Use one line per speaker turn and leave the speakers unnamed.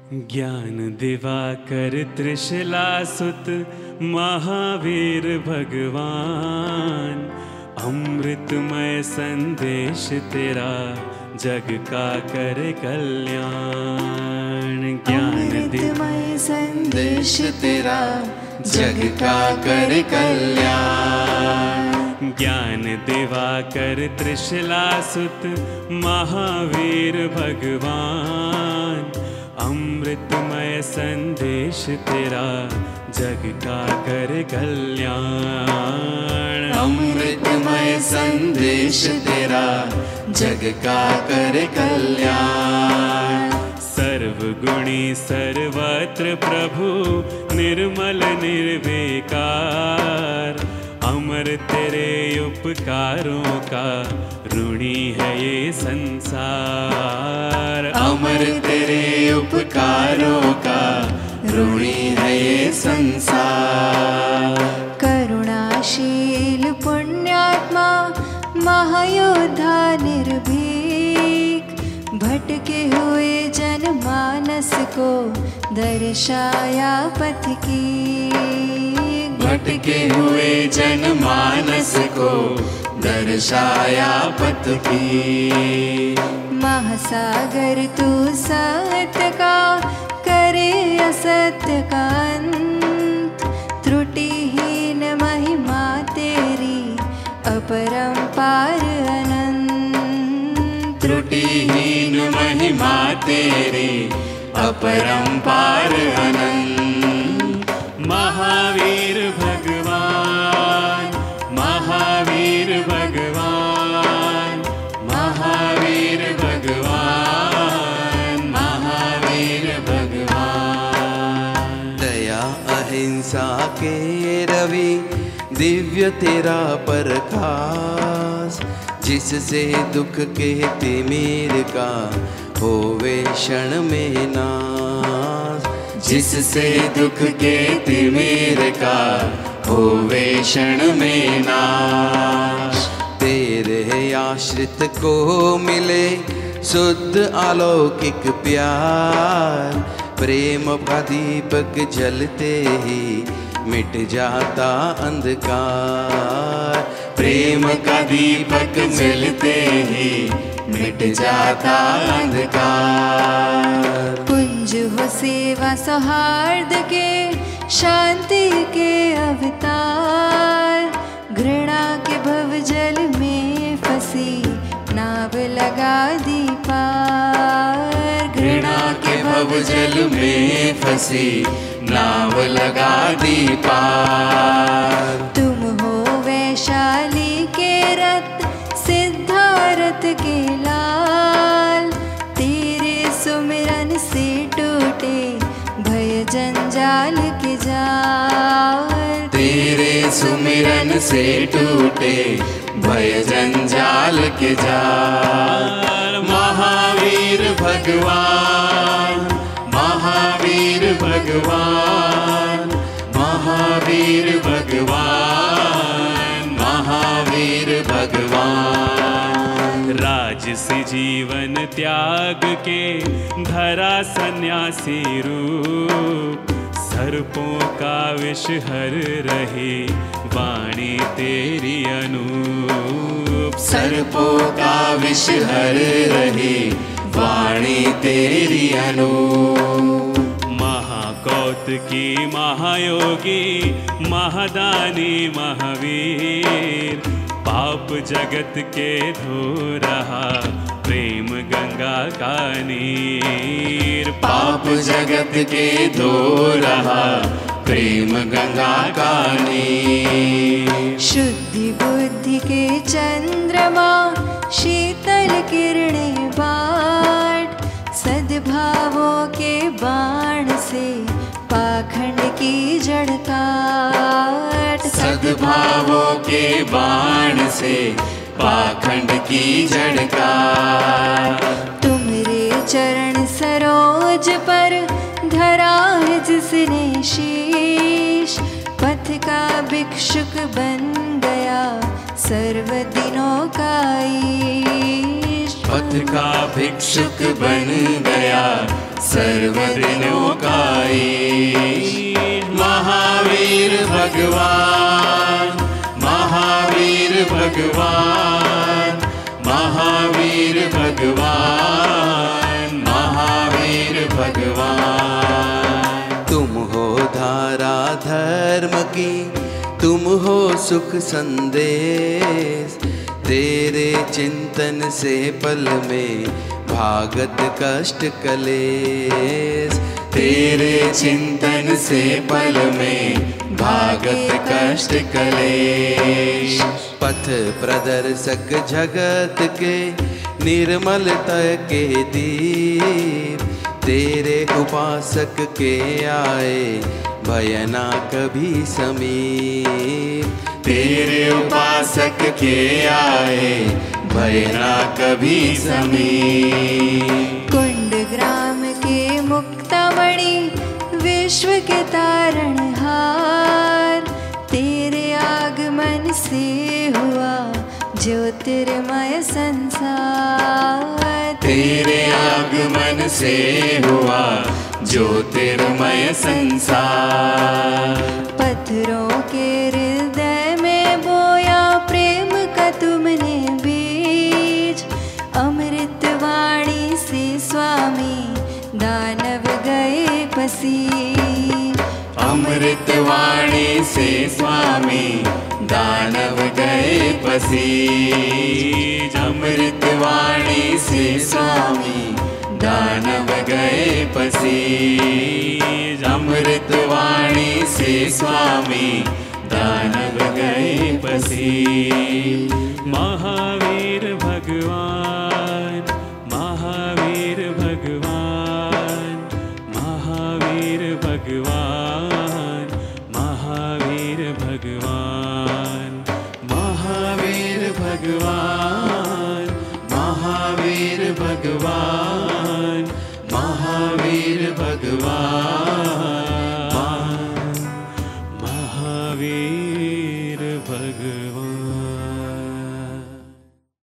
ज्ञान दिवाकर त्रिशलासुत महावीर भगवान, अमृतमय संदेश तेरा जग का करे कल्याण।
अमृतमय संदेश तेरा जग का करे कल्याण।
ज्ञान दिवाकर त्रिशलासुत महावीर भगवान, अमृतमय संदेश तेरा जग का करे कल्याण।
अमृतमय संदेश तेरा जग का करे कल्याण।
सर्वगुणी सर्वत्र प्रभु निर्मल निर्विकार, अमर तेरे उपकारों का ऋणी है ये संसार।
अमर तेरे उपकारों का ऋणी है ये संसार। करुणाशील पुण्यात्मा महायोद्धा निर्भीक, भटके हुए जनमानस को दर्शाया पथ की। भटके हुए जनमानस को दर्शाया पथ की। महासागर तू सत्य का करे असत्य का अंत, त्रुटिहीन महिमा तेरी अपरंपार अनंत। त्रुटिहीन महिमा तेरी अपरंपार अनंत।
महावीर भगवान, महावीर भगवान, महावीर भगवान, महावीर भगवान।
दया अहिंसा के रवि दिव्य तेरा प्रकाश, जिससे दुख के तिमिर का होवे क्षण में नाश। जिससे दुख के तिमिर का होवे क्षण में नाश। तेरे आश्रित को मिले शुद्ध अलौकिक प्यार, प्रेम का दीपक जलते ही मिट जाता अंधकार। प्रेम का दीपक जलते ही मिट जाता अंधकार। पुंज हो सेवा सौहार्द के शांति के अवतार, घृणा के भवजल में फंसी नाव लगा दी पार। घृणा के भवजल में फंसी नाव लगा दी पार। तुम हो वैशाली के रथ सिद्धारथ के लाल, तेरे सुमिरन से टूटे भय जंजाल के जाल। तेरे सुमिरन से टूटे भय जंजाल के जाल। महावीर भगवान, महावीर भगवान, महावीर भगवान, महावीर भगवान।
राजसी जीवन त्याग के धरा सन्यासी रूप, सर्पों का विष हर रहे वाणी तेरी अनूप।
सर्पों का विष हर रहे वाणी तेरी अनूप।
महाकौतुकी महायोगी महादानी महावीर, पाप जगत के धो रहा प्रेम गंगा का नीर।
पाप जगत के धो रहा प्रेम गंगा का नीर। शुद्धि बुद्धि के चंद्रमा शीतल किरणें बाट, सद्भावों के बाण से पाखंड की जड़ काट। सद्भावों के बाण से पाखंड की जड़ काट। तुम्हारे चरण सरोज पर धरा है जिसने शीश, पथ का भिक्षुक बन गया सर्व दिनों का ईश। पथ का भिक्षुक बन गया सर्वदिनों का ईश। महावीर भगवान, महावीर भगवान, महावीर भगवान, महावीर भगवान।
तुम हो धारा धर्म की, तुम हो सुख संदेश, तेरे चिंतन से पल में भागत कष्ट कलेश।
तेरे चिंतन से पल में भागत कष्ट कलेश।
पथ प्रदर्शक जगत के निर्मलता के दीप, तेरे उपासक के आए भय ना कभी समीप।
तेरे उपासक के आए भय ना कभी समीप।
कुंड ग्राम के मुक्तामणि विश्व के तारणहार, तेरे आगमन से हुआ ज्योतिर्मय संसार।
तेरे आगमन से हुआ ज्योतिर्मय संसार।
पत्थरों के हृदय में बोया प्रेम का तुमने बीज, अमृत वाणी से स्वामी दानव गए पसीज।
अमृत वाणी से स्वामी दानव गए पसीज। अमृत वाणी से स्वामी दानव गए पसीज। अमृत वाणी से स्वामी दानव गए पसीज।
महावीर भगवान, महावीर भगवान, महावीर भगवान, महावीर भगवान, महावीर भगवान, महावीर भगवान, महावीर भगवान।